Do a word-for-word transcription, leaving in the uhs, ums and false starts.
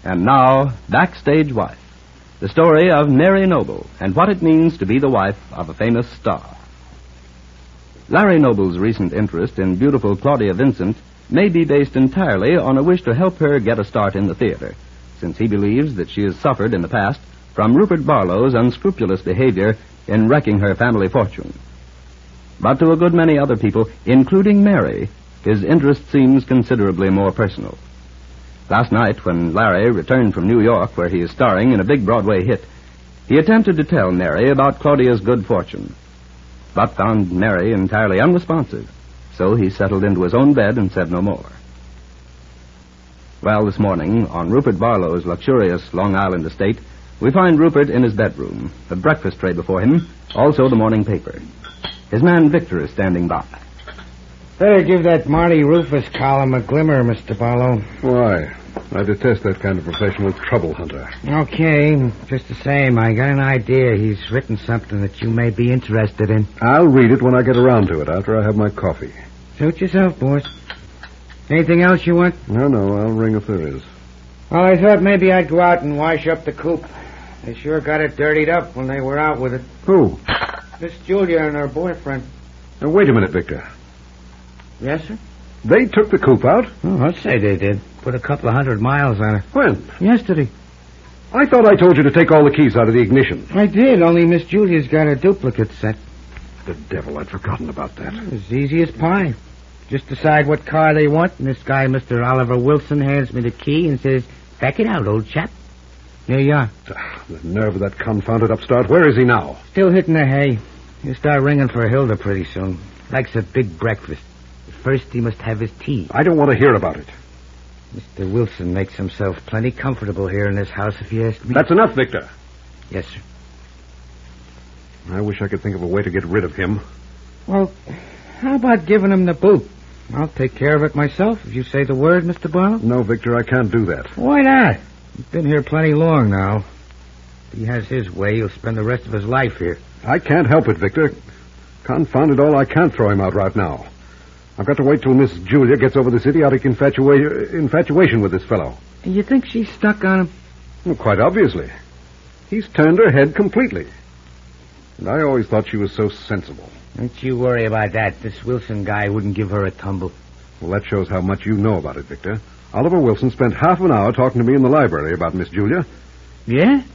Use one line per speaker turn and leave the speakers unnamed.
And now, Backstage Wife, the story of Mary Noble and what it means to be the wife of a famous star. Larry Noble's recent interest in beautiful Claudia Vincent may be based entirely on a wish to help her get a start in the theater, since he believes that she has suffered in the past from Rupert Barlow's unscrupulous behavior in wrecking her family fortune. But to a good many other people, including Mary, his interest seems considerably more personal. Last night, when Larry returned from New York, where he is starring in a big Broadway hit, he attempted to tell Mary about Claudia's good fortune, but found Mary entirely unresponsive, so he settled into his own bed and said no more. Well, this morning, on Rupert Barlow's luxurious Long Island estate, we find Rupert in his bedroom, a breakfast tray before him, also the morning paper. His man Victor is standing by.
Better give that Marty Rufus column a glimmer, Mister Barlow.
Why? I detest that kind of professional trouble hunter.
Okay, just the same, I got an idea. He's written something that you may be interested in.
I'll read it when I get around to it, after I have my coffee.
Suit yourself, boss. Anything else you want?
No, no, I'll ring if there is.
Well, I thought maybe I'd go out and wash up the coop. They sure got it dirtied up when they were out with it.
Who?
Miss Julia and her boyfriend.
Now, wait a minute, Victor.
Yes, sir?
They took the coop out?
Oh, I'd say they did. Put a couple of hundred miles on it.
When?
Yesterday.
I thought I told you to take all the keys out of the ignition.
I did, only Miss Julia's got a duplicate set.
The devil, I'd forgotten about that.
As easy as pie. Just decide what car they want, and this guy, Mister Oliver Wilson, hands me the key and says, "Back it out, old chap." There you are.
The nerve of that confounded upstart. Where is he now?
Still hitting the hay. He'll start ringing for Hilda pretty soon. Likes a big breakfast. First, he must have his tea.
I don't want to hear about it.
Mister Wilson makes himself plenty comfortable here in this house, if you ask me.
That's enough, Victor.
Yes, sir.
I wish I could think of a way to get rid of him.
Well, how about giving him the boot? I'll take care of it myself if you say the word, Mister Barlow.
No, Victor, I can't do that.
Why not? He's been here plenty long now. If he has his way, he'll spend the rest of his life here.
I can't help it, Victor. Confound it all, I can't throw him out right now. I've got to wait till Miss Julia gets over this idiotic infatua- infatuation with this fellow.
You think she's stuck on him?
Well, quite obviously. He's turned her head completely. And I always thought she was so sensible.
Don't you worry about that. This Wilson guy wouldn't give her a tumble.
Well, that shows how much you know about it, Victor. Oliver Wilson spent half an hour talking to me in the library about Miss Julia.
Yeah?